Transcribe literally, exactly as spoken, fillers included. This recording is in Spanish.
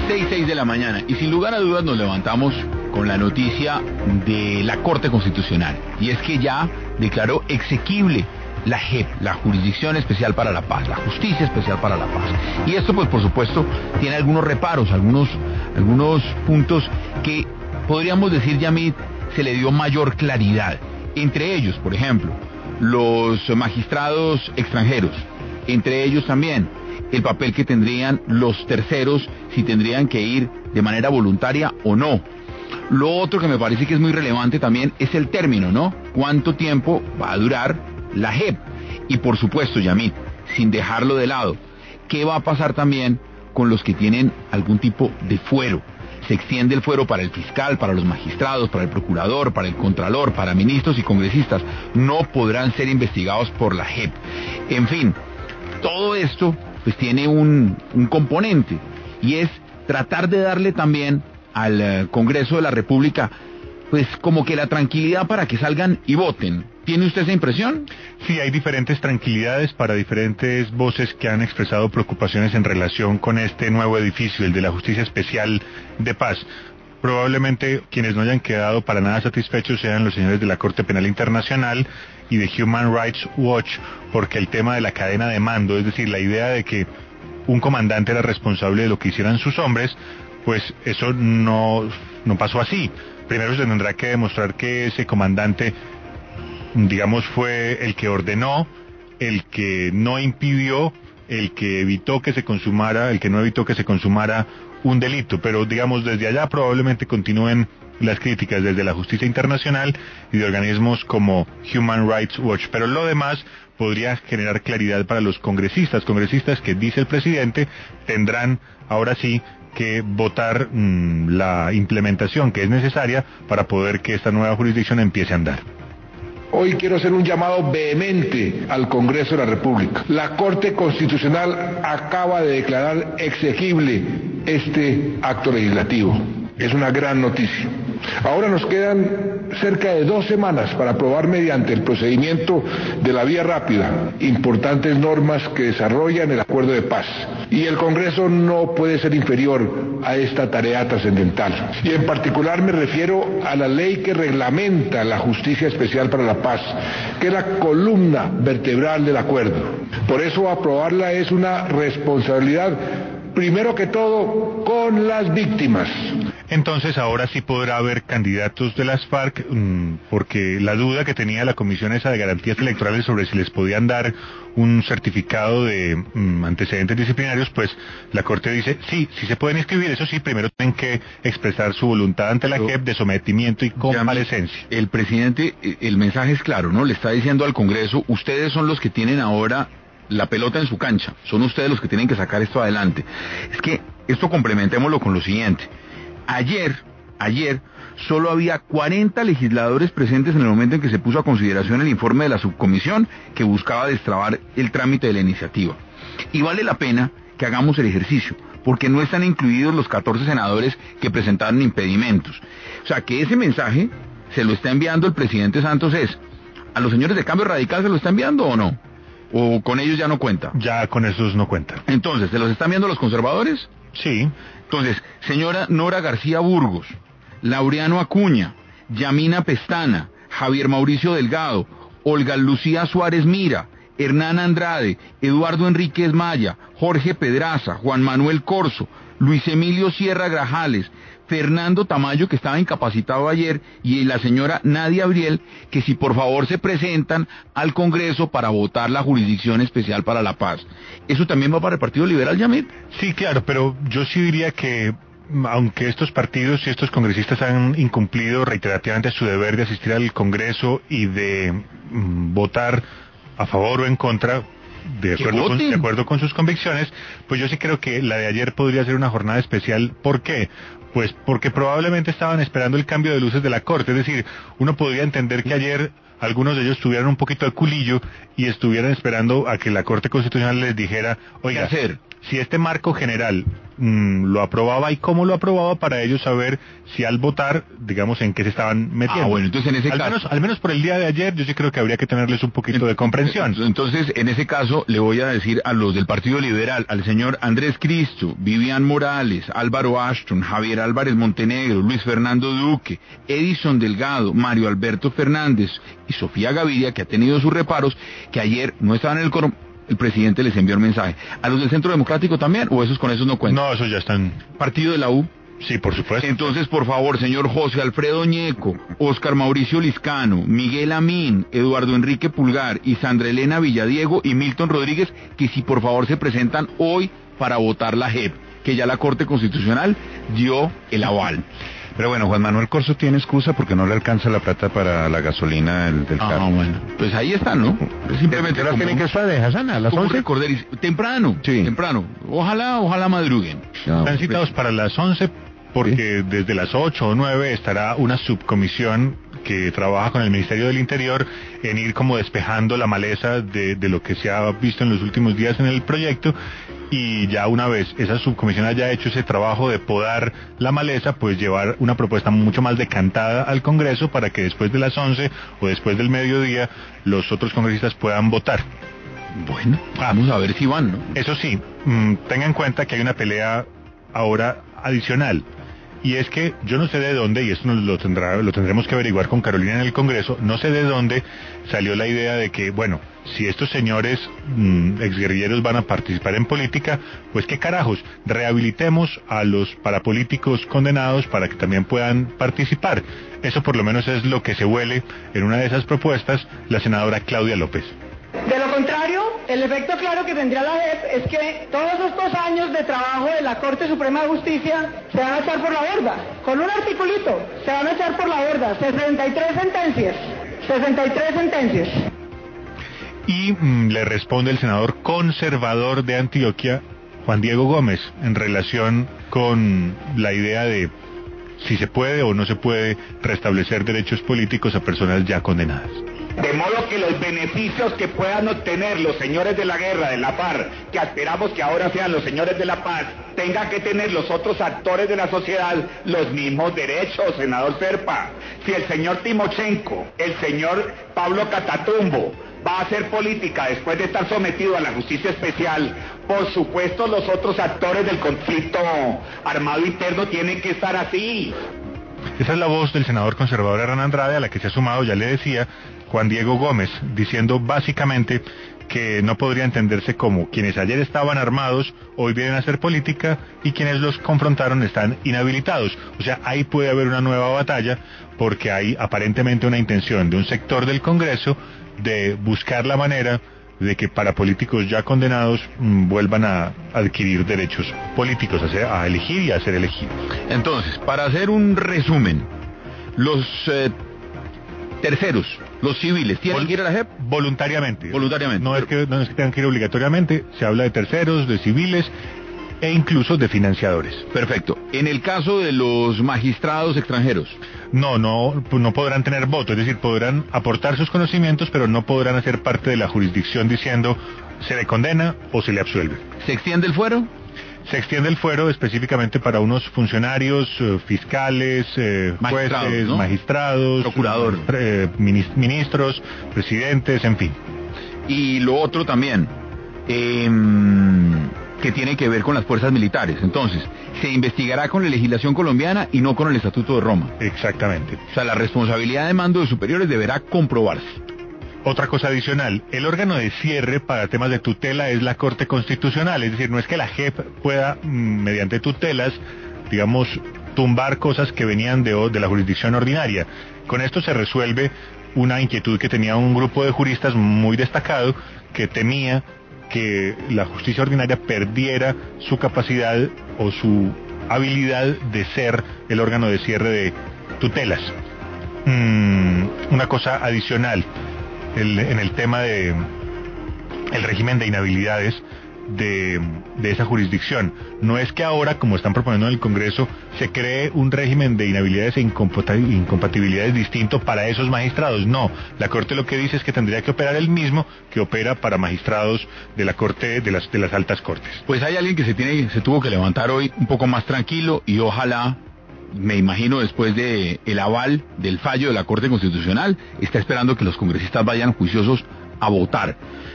seis, seis de la mañana. Y sin lugar a dudas nos levantamos con la noticia de la Corte Constitucional. Y es que ya declaró exequible la J E P, la Jurisdicción Especial para la Paz, la Justicia Especial para la Paz. Y esto, pues, por supuesto, tiene algunos reparos, algunos, algunos puntos que podríamos decir, Yamid, se le dio mayor claridad. Entre ellos, por ejemplo, los magistrados extranjeros. Entre ellos también el papel que tendrían los terceros, si tendrían que ir de manera voluntaria o no. Lo otro que me parece que es muy relevante también es el término, ¿no? ¿Cuánto tiempo va a durar la J E P? Y por supuesto, Yamid, sin dejarlo de lado, ¿qué va a pasar también con los que tienen algún tipo de fuero? Se extiende el fuero para el fiscal, para los magistrados, para el procurador, para el contralor, para ministros y congresistas. No podrán ser investigados por la J E P. En fin, todo esto pues tiene un, un componente, y es tratar de darle también al uh, Congreso de la República pues como que la tranquilidad para que salgan y voten. ¿Tiene usted esa impresión? Sí, hay diferentes tranquilidades para diferentes voces que han expresado preocupaciones en relación con este nuevo edificio, el de la Justicia Especial de Paz. Probablemente quienes no hayan quedado para nada satisfechos sean los señores de la Corte Penal Internacional y de Human Rights Watch, porque el tema de la cadena de mando, es decir, la idea de que un comandante era responsable de lo que hicieran sus hombres, pues eso no, no pasó así. Primero se tendrá que demostrar que ese comandante, digamos, fue el que ordenó, el que no impidió, el que evitó que se consumara, el que no evitó que se consumara un delito. Pero digamos, desde allá probablemente continúen las críticas desde la justicia internacional y de organismos como Human Rights Watch. Pero lo demás podría generar claridad para los congresistas, congresistas que, dice el presidente, tendrán ahora sí que votar mmm, la implementación que es necesaria para poder que esta nueva jurisdicción empiece a andar. Hoy quiero hacer un llamado vehemente al Congreso de la República. La Corte Constitucional acaba de declarar exequible este acto legislativo. Es una gran noticia. Ahora nos quedan cerca de dos semanas para aprobar mediante el procedimiento de la vía rápida importantes normas que desarrollan el acuerdo de paz. Y el Congreso no puede ser inferior a esta tarea trascendental. Y en particular me refiero a la ley que reglamenta la Justicia Especial para la Paz, que es la columna vertebral del acuerdo. Por eso aprobarla es una responsabilidad, primero que todo, con las víctimas. Entonces ahora sí podrá haber candidatos de las FARC, porque la duda que tenía la comisión esa de garantías electorales sobre si les podían dar un certificado de um, antecedentes disciplinarios, pues la Corte dice, sí, sí se pueden inscribir, eso sí, primero tienen que expresar su voluntad ante la J E P de sometimiento y comparecencia. El presidente, el mensaje es claro, ¿no? Le está diciendo al Congreso, ustedes son los que tienen ahora la pelota en su cancha, son ustedes los que tienen que sacar esto adelante. Es que esto complementémoslo con lo siguiente. Ayer, ayer, solo había cuarenta legisladores presentes en el momento en que se puso a consideración el informe de la subcomisión que buscaba destrabar el trámite de la iniciativa. Y vale la pena que hagamos el ejercicio, porque no están incluidos los catorce senadores que presentaron impedimentos. O sea, que ese mensaje se lo está enviando el presidente Santos es, ¿a los señores de Cambio Radical se lo está enviando o no? ¿O con ellos ya no cuenta? Ya con esos no cuenta. Entonces, ¿se los están enviando los conservadores? Sí. Entonces, señora Nora García Burgos, Laureano Acuña, Yamina Pestana, Javier Mauricio Delgado, Olga Lucía Suárez Mira, Hernán Andrade, Eduardo Enríquez Maya, Jorge Pedraza, Juan Manuel Corso, Luis Emilio Sierra Grajales, Fernando Tamayo, que estaba incapacitado ayer, y la señora Nadia Abriel, que si por favor se presentan al Congreso para votar la Jurisdicción Especial para la Paz. ¿Eso también va para el Partido Liberal, Yamid? Sí, claro, pero yo sí diría que aunque estos partidos y estos congresistas han incumplido reiterativamente su deber de asistir al Congreso y de mm, votar a favor o en contra, de acuerdo, con, de acuerdo con sus convicciones, pues yo sí creo que la de ayer podría ser una jornada especial. ¿Por qué? Pues porque probablemente estaban esperando el cambio de luces de la Corte. Es decir, uno podría entender que ayer algunos de ellos tuvieran un poquito de culillo y estuvieran esperando a que la Corte Constitucional les dijera, oiga, si este marco general mmm, lo aprobaba y cómo lo aprobaba para ellos saber si al votar, digamos, en qué se estaban metiendo. Ah, bueno, entonces en ese al caso... Menos, al menos por el día de ayer, yo sí creo que habría que tenerles un poquito de comprensión. Entonces, en ese caso, le voy a decir a los del Partido Liberal, al señor Andrés Cristo, Vivian Morales, Álvaro Ashton, Javier Álvarez Montenegro, Luis Fernando Duque, Edison Delgado, Mario Alberto Fernández y Sofía Gaviria, que ha tenido sus reparos, que ayer no estaban en el coro. El presidente les envió el mensaje. ¿A los del Centro Democrático también? ¿O esos con esos no cuentan? No, esos ya están. ¿Partido de la U? Sí, por supuesto. Entonces, por favor, señor José Alfredo Ñeco, Óscar Mauricio Liscano, Miguel Amín, Eduardo Enrique Pulgar y Sandra Elena Villadiego y Milton Rodríguez, que si por favor se presentan hoy para votar la J E P, que ya la Corte Constitucional dio el aval. Pero bueno, Juan Manuel Corso tiene excusa porque no le alcanza la plata para la gasolina del, del carro. Ah, bueno. Pues ahí están, ¿no? Simplemente las tienen que estar de Hasana, a las once. Recordar, temprano, sí. temprano. Ojalá, ojalá madruguen. No, Están citados para las once porque ¿sí? Desde las ocho o nueve estará una subcomisión que trabaja con el Ministerio del Interior en ir como despejando la maleza de, de lo que se ha visto en los últimos días en el proyecto, y ya una vez esa subcomisión haya hecho ese trabajo de podar la maleza, pues llevar una propuesta mucho más decantada al Congreso para que después de las once o después del mediodía los otros congresistas puedan votar. Bueno, vamos a ver si van, ¿no? Eso sí, mmm, tenga en cuenta que hay una pelea ahora adicional. Y es que yo no sé de dónde, y esto nos lo, tendrá, lo tendremos que averiguar con Carolina en el Congreso, no sé de dónde salió la idea de que, bueno, si estos señores mmm, exguerrilleros van a participar en política, pues qué carajos, rehabilitemos a los parapolíticos condenados para que también puedan participar. Eso por lo menos es lo que se huele en una de esas propuestas la senadora Claudia López. De lo contrario, el efecto claro que tendría la J E P es que todos estos años de trabajo de la Corte Suprema de Justicia se van a echar por la borda. Con un articulito se van a echar por la borda. sesenta y tres sentencias. sesenta y tres sentencias. Y mmm, le responde el senador conservador de Antioquia, Juan Diego Gómez, en relación con la idea de si se puede o no se puede restablecer derechos políticos a personas ya condenadas. De modo que los beneficios que puedan obtener los señores de la guerra, de la FARC, que esperamos que ahora sean los señores de la paz, tengan que tener los otros actores de la sociedad los mismos derechos, senador Serpa. Si el señor Timochenko, el señor Pablo Catatumbo, va a hacer política después de estar sometido a la justicia especial, por supuesto los otros actores del conflicto armado interno tienen que estar así. Esa es la voz del senador conservador Hernán Andrade, a la que se ha sumado, ya le decía, Juan Diego Gómez, diciendo básicamente que no podría entenderse como quienes ayer estaban armados hoy vienen a hacer política y quienes los confrontaron están inhabilitados. O sea, ahí puede haber una nueva batalla porque hay aparentemente una intención de un sector del Congreso de buscar la manera de que para políticos ya condenados mmm, vuelvan a adquirir derechos políticos, a, ser, a elegir y a ser elegidos. Entonces, para hacer un resumen, los eh, terceros, los civiles, ¿tienen Vol- que ir a la J E P? Voluntariamente. Voluntariamente. No es que, no es que tengan que ir obligatoriamente, se habla de terceros, de civiles e incluso de financiadores. Perfecto. En el caso de los magistrados extranjeros. No, no, no podrán tener voto, es decir, podrán aportar sus conocimientos, pero no podrán hacer parte de la jurisdicción diciendo se le condena o se le absuelve. ¿Se extiende el fuero? Se extiende el fuero específicamente para unos funcionarios, eh, fiscales, eh, magistrados, jueces, ¿no? magistrados, procurador, eh, ministros, presidentes, en fin. Y lo otro también, eh, que tiene que ver con las fuerzas militares. Entonces, se investigará con la legislación colombiana y no con el Estatuto de Roma. Exactamente. O sea, la responsabilidad de mando de superiores deberá comprobarse. Otra cosa adicional, el órgano de cierre para temas de tutela es la Corte Constitucional, es decir, no es que la J E P pueda, mediante tutelas, digamos, tumbar cosas que venían de, de la jurisdicción ordinaria. Con esto se resuelve una inquietud que tenía un grupo de juristas muy destacado que temía que la justicia ordinaria perdiera su capacidad o su habilidad de ser el órgano de cierre de tutelas. Mm, una cosa adicional, el, en el tema de el régimen de inhabilidades, de, de esa jurisdicción. No es que ahora, como están proponiendo en el Congreso, se cree un régimen de inhabilidades e incompatibilidades distinto para esos magistrados. No, la Corte lo que dice es que tendría que operar el mismo que opera para magistrados de la Corte, de las, de las altas Cortes. Pues hay alguien que se tiene, se tuvo que levantar hoy un poco más tranquilo y ojalá, me imagino después de el aval del fallo de la Corte Constitucional, está esperando que los congresistas vayan juiciosos a votar.